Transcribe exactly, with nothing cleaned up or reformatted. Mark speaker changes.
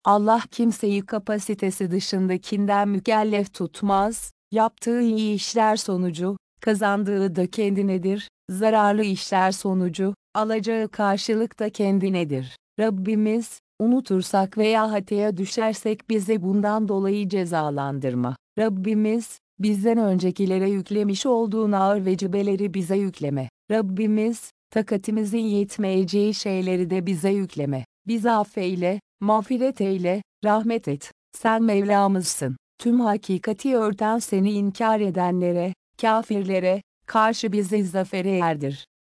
Speaker 1: Allah kimseyi kapasitesi dışındakinden mükellef tutmaz, yaptığı iyi işler sonucu, kazandığı da kendinedir, zararlı işler sonucu, alacağı karşılık da kendinedir. Rabbimiz, unutursak veya hataya düşersek bizi bundan dolayı cezalandırma. Rabbimiz, bizden öncekilere yüklemiş olduğun ağır vecibeleri bize yükleme. Rabbimiz, takatimizin yetmeyeceği şeyleri de bize yükleme. Bizi affeyle, mağfiret eyle, rahmet et. Sen Mevlamızsın. Tüm hakikati örten seni inkar edenlere, kafirlere, karşı bizi zafere erdir.